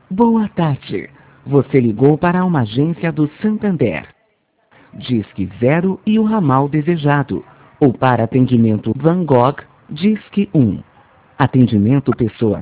Boa tarde. Você ligou para uma agência do Santander. Disque 0 e o ramal desejado. Ou para atendimento Van Gogh, Disque 1. Atendimento pessoas.